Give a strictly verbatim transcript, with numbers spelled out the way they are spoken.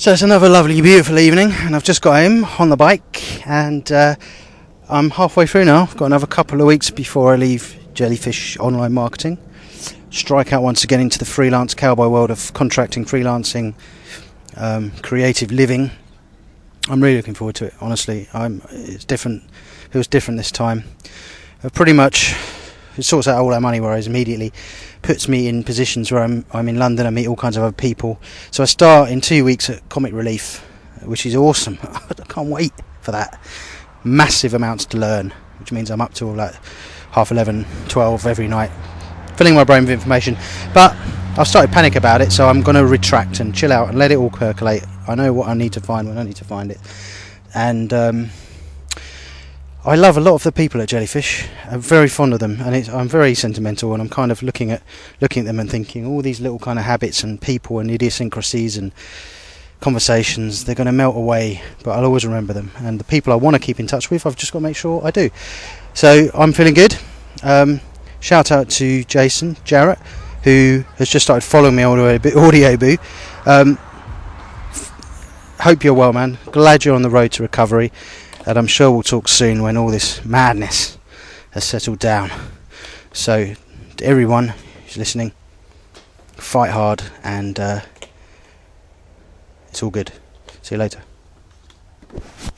So it's another lovely, beautiful evening, and I've just got home on the bike, and uh, I'm halfway through now. I've got another couple of weeks before I leave Jellyfish Online Marketing. Strike out once again into the freelance cowboy world of contracting, freelancing, um, creative living. I'm really looking forward to it, honestly. I'm, it's different. It was different this time. Uh, pretty much, it sorts out all our money worries immediately. Puts me in positions where I'm I'm in London. I meet all kinds of other people. So I start in two weeks at Comic Relief, which is awesome. I can't wait for that. Massive amounts to learn, which means I'm up till like half eleven, twelve every night, filling my brain with information. But I've started panic about it, so I'm going to retract and chill out and let it all percolate. I know what I need to find when I need to find it. And um, I love a lot of the people at Jellyfish. I'm very fond of them, and it's, I'm very sentimental, and I'm kind of looking at looking at them and thinking all these little kind of habits and people and idiosyncrasies and conversations, they're going to melt away, but I'll always remember them. And the people I want to keep in touch with, I've just got to make sure I do. So I'm feeling good. Um, shout out to Jason Jarrett, who has just started following me on Audioboo. Um, f- hope you're well, man. Glad you're on the road to recovery. And I'm sure we'll talk soon when all this madness has settled down. So, to everyone who's listening, fight hard, and uh, it's all good. See you later.